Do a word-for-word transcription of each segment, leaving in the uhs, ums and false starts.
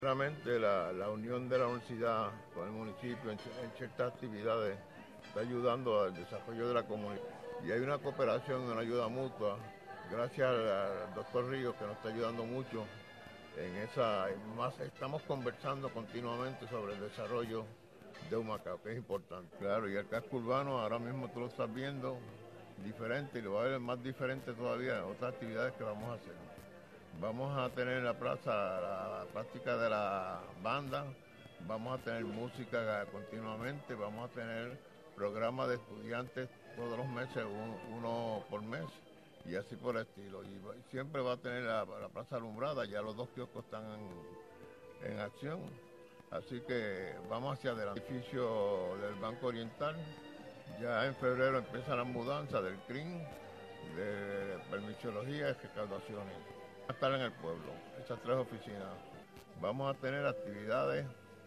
Realmente la, la unión de la universidad con el municipio en, en ciertas actividades está ayudando al desarrollo de la comunidad. Y hay una cooperación, una ayuda mutua, gracias al, al doctor Ríos que nos está ayudando mucho en esa. Más estamos conversando continuamente sobre el desarrollo de Humacao, que es importante. Claro, y el casco urbano ahora mismo tú lo estás viendo diferente y lo va a ver más diferente todavía en otras actividades que vamos a hacer. Vamos a tener en la plaza la práctica de la banda, vamos a tener música continuamente, vamos a tener programas de estudiantes todos los meses, uno por mes, y así por el estilo. Y siempre va a tener la, la plaza alumbrada, ya los dos kioscos están en, en acción, así que vamos hacia adelante. El edificio del Banco Oriental, ya en febrero empieza la mudanza del C R I M, de permisología y recaudaciones. A estar en el pueblo, esas tres oficinas. Vamos a tener actividades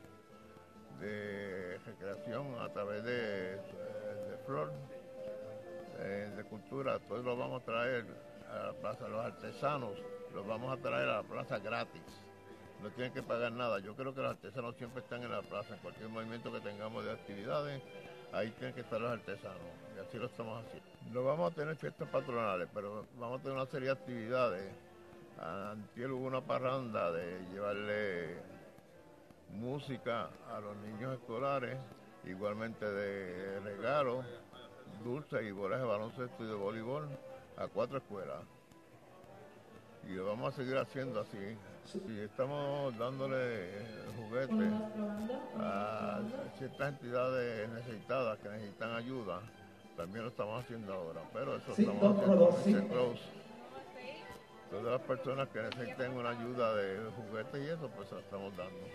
de recreación a través de, de, de flor, de, de cultura, todos los vamos a traer a la plaza, los artesanos los vamos a traer a la plaza gratis, no tienen que pagar nada. Yo creo que los artesanos siempre están en la plaza, en cualquier movimiento que tengamos de actividades, ahí tienen que estar los artesanos, y así lo estamos haciendo. No vamos a tener fiestas patronales, pero vamos a tener una serie de actividades. Antier hubo una parranda de llevarle música a los niños escolares, igualmente de regalos, dulces y bolas de baloncesto y de voleibol a cuatro escuelas. Y lo vamos a seguir haciendo así. Y estamos dándole juguetes a ciertas entidades necesitadas que necesitan ayuda. También lo estamos haciendo ahora, pero eso estamos haciendo con Close. Todas las personas que necesiten una ayuda de juguetes y eso, pues se la estamos dando.